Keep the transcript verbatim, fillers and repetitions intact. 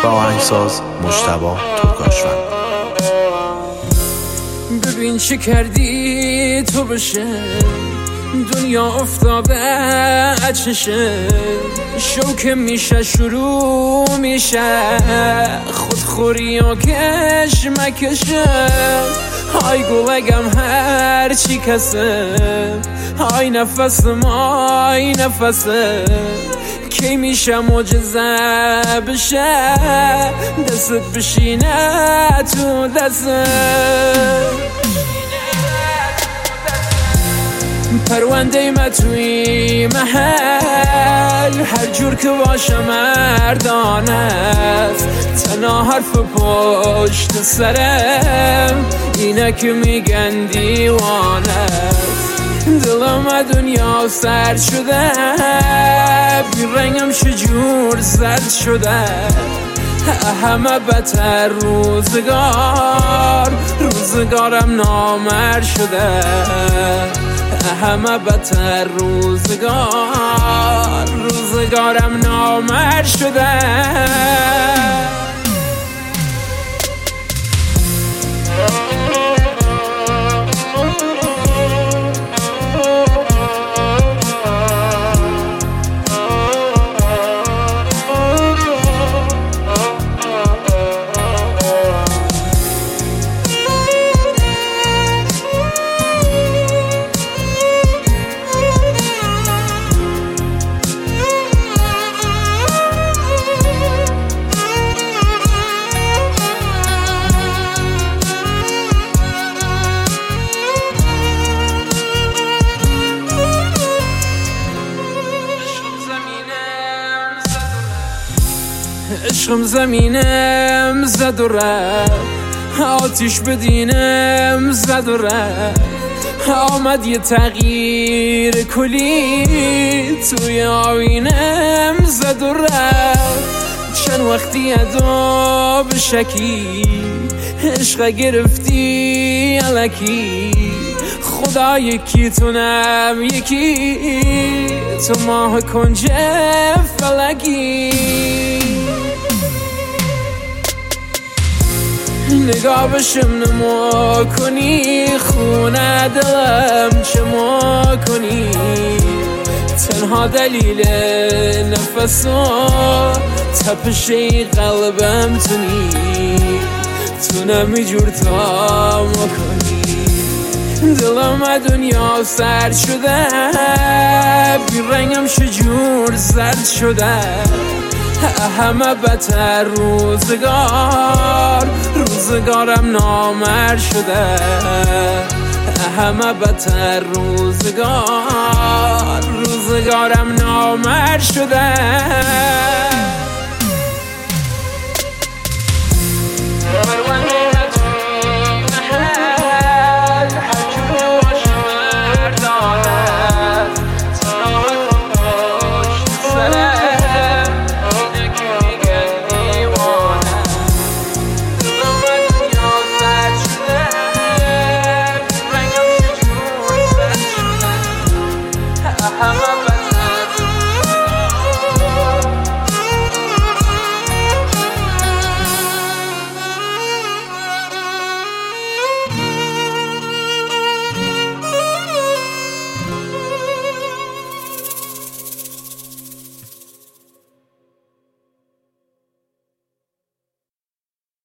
آهنگساز مجتبی ترکاشفر. ببین چه کردی تو بشه دنیا افتاده اچشه، شوکه میشه شروع میشه خودخوری و کش مکشه. های گلگم هر چی کسه، های نفس ما های نفسه، کی میشه معجزه بشه دستت بشینه تو دسته. پرونده ما توی محل هر جور که باشه مردانه است، تنها حرف پشت سرم اینه که میگن دیوانه است. دلم دنیا سرد شده، بی رنگم شجور زرد شده، همه بدتر روزگار روزگارم نامرد شده، همه بدتر روزگار روزگارم نامرد شده. عشقم زمینم زد و رفت، آتیش بدینم زد و رفت، آمد یه تغییر کلی توی آینم زد و رفت. چند وقتی ادا به شکی عشق گرفتی الکی، خدا یکی تونم یکی تو ماه کنج فلکی. نگاه بشم نما کنی خونه دلم چه ما کنی، تنها دلیل نفس و تپش قلبم تونی، تو نمیجور تا ما کنی. دلم دنیا سرد شده، بی رنگم شجور زرد شده، همه بدتر روزگار روزگارم نامرد شده، همه بدتر روزگار روزگارم نامرد شده.